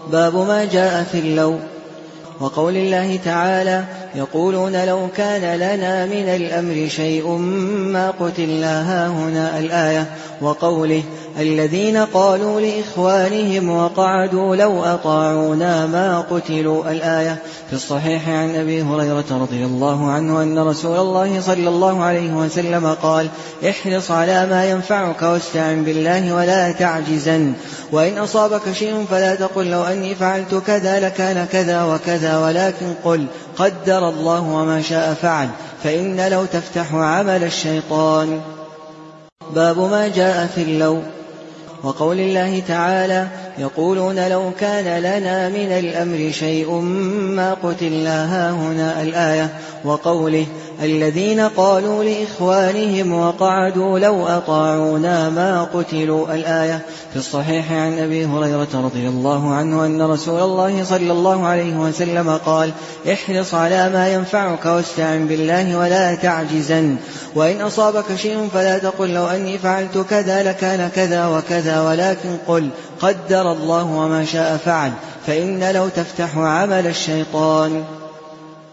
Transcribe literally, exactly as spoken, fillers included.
باب ما جاء في اللو. وقول الله تعالى: يقولون لو كان لنا من الأمر شيء ما قتلنا هاهنا الآية. وقوله: الذين قالوا لإخوانهم وقعدوا لو أطاعونا ما قتلوا الآية. في الصحيح عن أبي هريرة رضي الله عنه أن رسول الله صلى الله عليه وسلم قال: احرص على ما ينفعك واستعن بالله ولا تعجزن، وإن أصابك شيء فلا تقل لو أني فعلت كذا لكان كذا وكذا، ولكن قل قدر الله وما شاء فعل، فإن لو تفتح عمل الشيطان. باب ما جاء في اللو. وقول الله تعالى: يقولون لو كان لنا من الأمر شيء ما قتلنا هاهنا الآية. وقوله: الذين قالوا لإخوانهم وقعدوا لو أطاعونا ما قتلوا الآية. في الصحيح عن أبي هريرة رضي الله عنه أن رسول الله صلى الله عليه وسلم قال: احرص على ما ينفعك واستعن بالله ولا تعجزن، وإن أصابك شيء فلا تقل لو أني فعلت كذا لكان كذا وكذا، ولكن قل قدر الله وما شاء فعل، فإن لو تفتح عمل الشيطان.